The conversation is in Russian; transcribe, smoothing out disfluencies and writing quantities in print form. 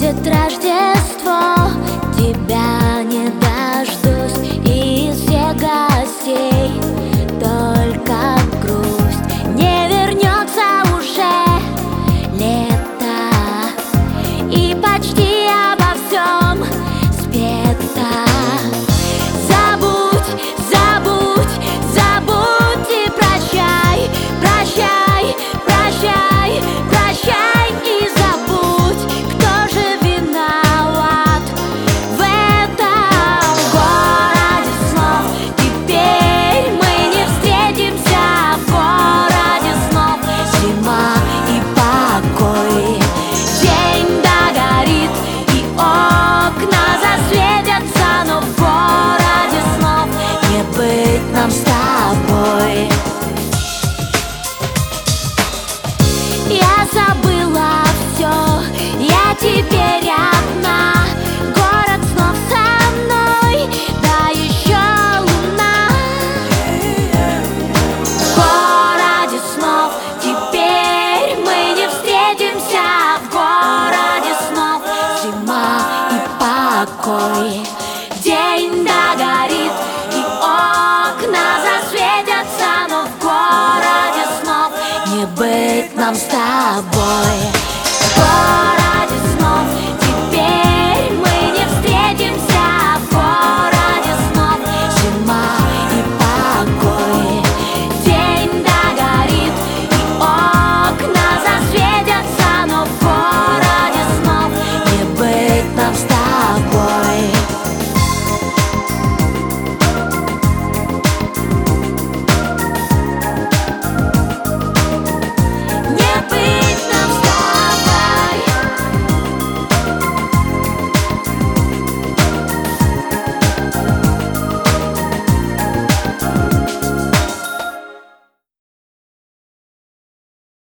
Будет Рождество, тебя не дождусь, и из всех гостей только грусть. Не вернется уже лето, и почти обо всем спето. Забудь, забудь, забудь и прощай, прощай, прощай, прощай и забудь, кто же виноват в этом городе снов. Теперь мы не встретимся в городе снов. Зима и покой, день догорит и окна засветятся, но в городе снов не быть нам с тобой. Я забыла все, я теперь одна. Город снов со мной, да еще луна. В городе снов теперь мы не встретимся. В городе снов зима и покой, день догорит и окна засветятся, но в городе снов не быть нам с тобой.